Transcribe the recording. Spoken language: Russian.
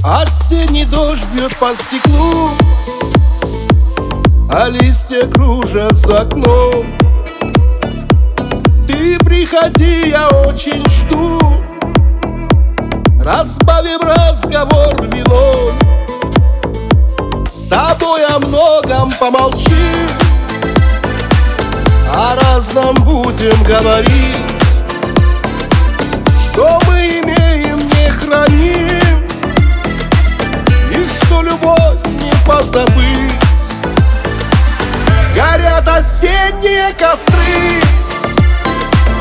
Осенний дождь бьет по стеклу, а листья кружат за окном. Ты приходи, я очень жду. Разбавим разговор вином. С тобой о многом помолчим, о разном будем говорить. Что мы имеем, не храним, и что любовь не позабыть. Горят осенние костры,